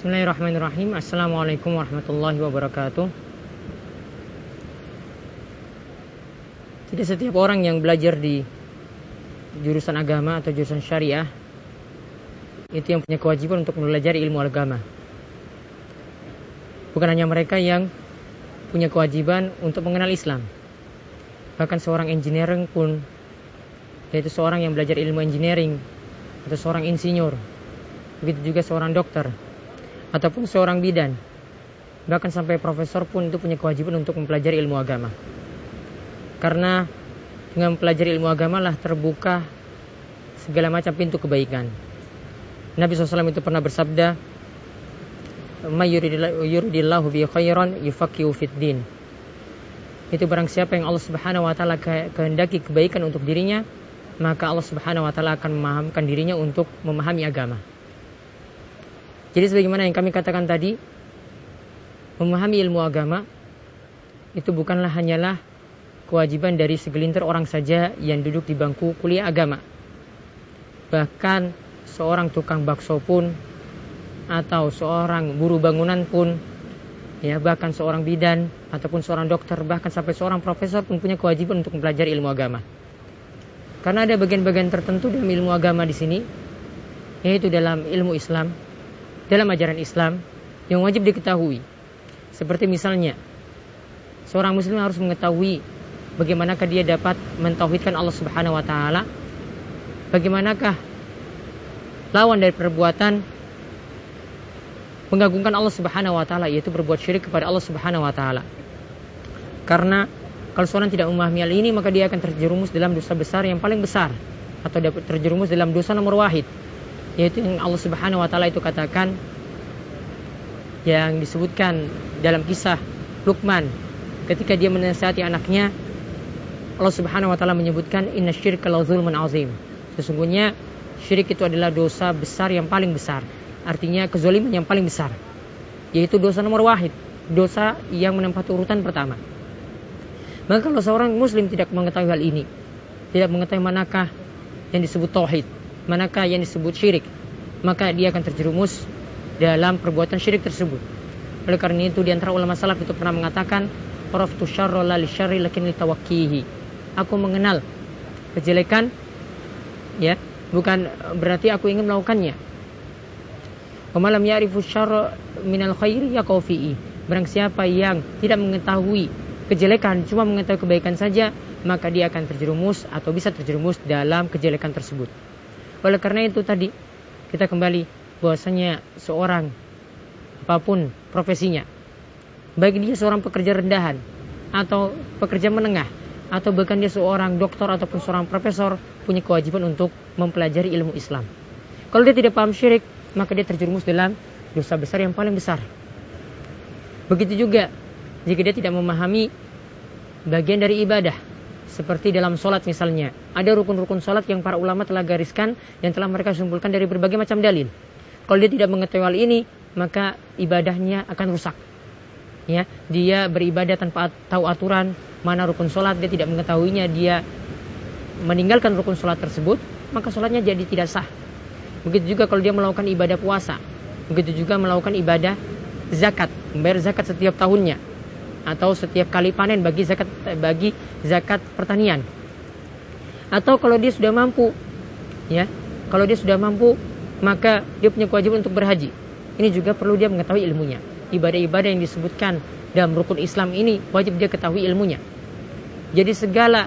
Bismillahirrahmanirrahim. Assalamualaikum warahmatullahi wabarakatuh. Tidak setiap orang yang belajar di jurusan agama atau jurusan syariah itu yang punya kewajiban untuk belajar ilmu agama. Bukan hanya mereka yang punya kewajiban untuk mengenal Islam. Bahkan seorang engineering pun, yaitu seorang yang belajar ilmu engineering, atau seorang insinyur, begitu juga seorang dokter, ataupun seorang bidan, bahkan sampai profesor pun itu punya kewajiban untuk mempelajari ilmu agama. Karena dengan mempelajari ilmu agama lah terbuka segala macam pintu kebaikan. Nabi SAW itu pernah bersabda, "May yuridillahu bi khairan yufaqihu fid din." Itu barang siapa yang Allah Subhanahu wa taala kehendaki kebaikan untuk dirinya, maka Allah Subhanahu wa taala akan memahamkan dirinya untuk memahami agama. Jadi sebagaimana yang kami katakan tadi, memahami ilmu agama itu bukanlah hanyalah kewajiban dari segelintir orang saja yang duduk di bangku kuliah agama. Bahkan seorang tukang bakso pun, atau seorang buruh bangunan pun, ya bahkan seorang bidan ataupun seorang dokter, bahkan sampai seorang profesor pun punya kewajiban untuk mempelajari ilmu agama. Karena ada bagian-bagian tertentu dalam ilmu agama di sini, yaitu dalam ilmu Islam, dalam ajaran Islam yang wajib diketahui. Seperti misalnya, seorang muslim harus mengetahui bagaimanakah dia dapat mentauhidkan Allah Subhanahu wa taala, bagaimanakah lawan dari perbuatan mengagungkan Allah Subhanahu wa taala, yaitu berbuat syirik kepada Allah Subhanahu wa taala. Karena kalau seorang tidak memahami hal ini, maka dia akan terjerumus dalam dosa besar yang paling besar, atau dapat terjerumus dalam dosa nomor wahid, yaitu yang Allah Subhanahu wa taala itu katakan, yang disebutkan dalam kisah Luqman ketika dia menasihati anaknya. Allah Subhanahu wa taala menyebutkan, "Innasyirka la dzulmun azim." Sesungguhnya syirik itu adalah dosa besar yang paling besar. Artinya kezaliman yang paling besar, yaitu dosa nomor wahid, dosa yang menempati urutan pertama. Maka kalau seorang muslim tidak mengetahui hal ini, tidak mengetahui manakah yang disebut tauhid, manakah yang disebut syirik, maka dia akan terjerumus dalam perbuatan syirik tersebut. Oleh karena itu, di antara ulama salaf itu pernah mengatakan, "Araftu syarra la li syarri lakin li tawakkihi." Aku mengenal kejelekan, ya, bukan berarti aku ingin melakukannya. Wa man lam ya'rifu syarra minal khairi yaqau fihi. Barang siapa yang tidak mengetahui kejelekan, cuma mengetahui kebaikan saja, maka dia akan terjerumus atau bisa terjerumus dalam kejelekan tersebut. Oleh karena itu tadi kita kembali bahwasanya seorang apapun profesinya, baik dia seorang pekerja rendahan atau pekerja menengah, atau bahkan dia seorang doktor ataupun seorang profesor, punya kewajiban untuk mempelajari ilmu Islam. Kalau dia tidak paham syirik, maka dia terjerumus dalam dosa besar yang paling besar. Begitu juga jika dia tidak memahami bagian dari ibadah, seperti dalam sholat misalnya, ada rukun-rukun sholat yang para ulama telah gariskan, yang telah mereka simpulkan dari berbagai macam dalil. Kalau dia tidak mengetahui hal ini, maka ibadahnya akan rusak. Ya, dia beribadah tanpa tahu aturan mana rukun sholat, dia tidak mengetahuinya, dia meninggalkan rukun sholat tersebut, maka sholatnya jadi tidak sah. Begitu juga kalau dia melakukan ibadah puasa, begitu juga melakukan ibadah zakat, membayar zakat setiap tahunnya, atau setiap kali panen bagi zakat pertanian. Atau kalau dia sudah mampu, ya, kalau dia sudah mampu, maka dia punya kewajiban untuk berhaji. Ini juga perlu dia mengetahui ilmunya. Ibadah-ibadah yang disebutkan dalam rukun Islam ini wajib dia ketahui ilmunya. Jadi segala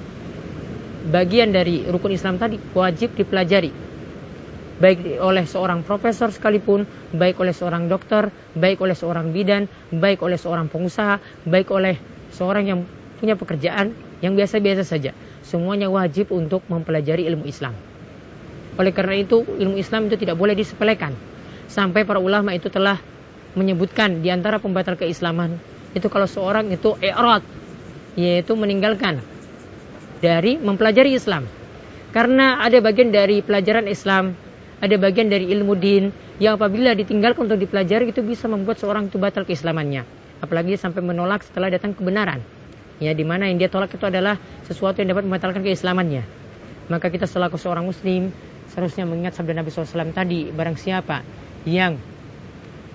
bagian dari rukun Islam tadi wajib dipelajari, baik oleh seorang profesor sekalipun, baik oleh seorang dokter, baik oleh seorang bidan, baik oleh seorang pengusaha, baik oleh seorang yang punya pekerjaan yang biasa-biasa saja. Semuanya wajib untuk mempelajari ilmu Islam. Oleh karena itu, ilmu Islam itu tidak boleh disepelekan. Sampai para ulama itu telah menyebutkan di antara pembatal keislaman itu kalau seorang itu i'rad, yaitu meninggalkan dari mempelajari Islam. Karena ada bagian dari pelajaran Islam, ada bagian dari ilmu din yang apabila ditinggalkan untuk dipelajari itu bisa membuat seorang itu batal keislamannya. Apalagi sampai menolak setelah datang kebenaran. Ya, di mana yang dia tolak itu adalah sesuatu yang dapat membatalkan keislamannya. Maka kita selaku seorang muslim seharusnya mengingat sabda Nabi SAW tadi, barang siapa yang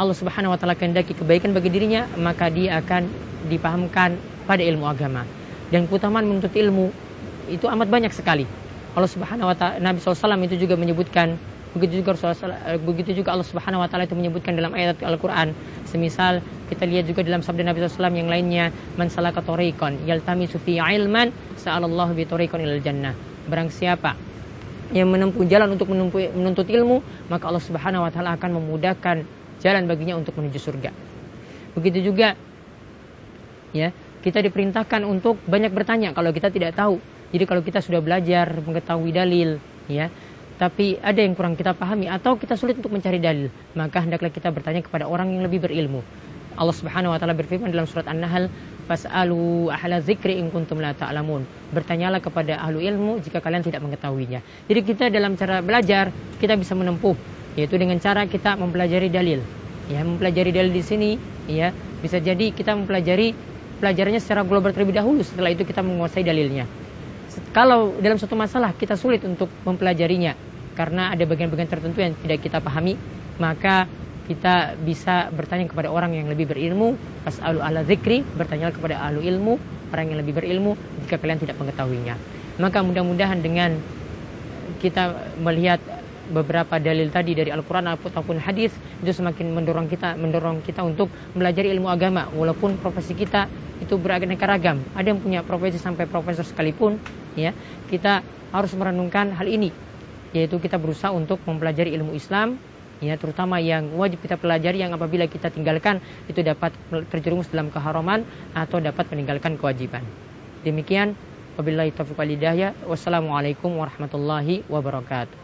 Allah Subhanahu wa taala kehendaki kebaikan bagi dirinya, maka dia akan dipahamkan pada ilmu agama. Dan keutamaan menuntut ilmu itu amat banyak sekali. Allah Subhanahu wa taala, Nabi SAW itu juga menyebutkan, begitu juga Allah Subhanahu wa taala itu menyebutkan dalam ayat Al-Qur'an. Semisal kita lihat juga dalam sabda Nabi SAW yang lainnya, man salaka tariqan yaltamisu fi ilman sa'alallahu bi tariqan ilal jannah. Barang siapa yang menempuh jalan untuk menuntut ilmu, maka Allah Subhanahu wa taala akan memudahkan jalan baginya untuk menuju surga. Begitu juga ya, kita diperintahkan untuk banyak bertanya kalau kita tidak tahu. Jadi kalau kita sudah belajar mengetahui dalil, ya, tapi ada yang kurang kita pahami atau kita sulit untuk mencari dalil, maka hendaklah kita bertanya kepada orang yang lebih berilmu. Allah Subhanahu wa taala berfirman dalam surat An-Nahl, "Fas'alu ahla dzikri in kuntum la ta'lamun." Bertanyalah kepada ahlu ilmu jika kalian tidak mengetahuinya. Jadi kita dalam cara belajar kita bisa menempuh, yaitu dengan cara kita mempelajari dalil. Ya, mempelajari dalil di sini, ya, bisa jadi kita mempelajari pelajarannya secara global terlebih dahulu, setelah itu kita menguasai dalilnya. Kalau dalam suatu masalah kita sulit untuk mempelajarinya karena ada bagian-bagian tertentu yang tidak kita pahami, maka kita bisa bertanya kepada orang yang lebih berilmu. Fas'alu ahla dzikri, bertanyalah kepada ahlu ilmu, orang yang lebih berilmu jika kalian tidak mengetahuinya. Maka mudah-mudahan dengan kita melihat beberapa dalil tadi dari Al-Quran ataupun hadis, itu semakin mendorong kita untuk belajar ilmu agama, walaupun profesi kita itu beraneka ragam. Ada yang punya profesi sampai profesor sekalipun, ya, kita harus merenungkan hal ini, yaitu kita berusaha untuk mempelajari ilmu Islam, ya, terutama yang wajib kita pelajari, yang apabila kita tinggalkan itu dapat terjerumus dalam keharaman atau dapat meninggalkan kewajiban. Demikian, wabillahi taufiq wal hidayah. Wassalamualaikum warahmatullahi wabarakatuh.